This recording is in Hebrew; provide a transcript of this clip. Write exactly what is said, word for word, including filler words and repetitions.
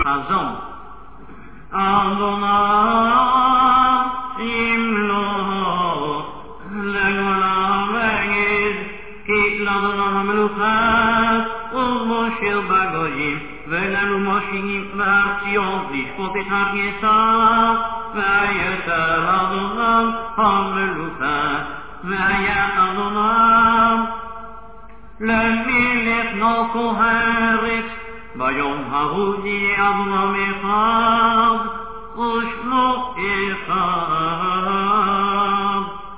חזון. אדוני ימלוך לעולם ועד, כי לאדוני המלוכה ומושל בגויים, ולנו מושיעים בארציון לשפוט את הגזע, ויתר אדוני המלוכה, והיה אדוני למלך מלכו הארץ. ביום ההוא יהיה אדוני אחד ושמו אחד.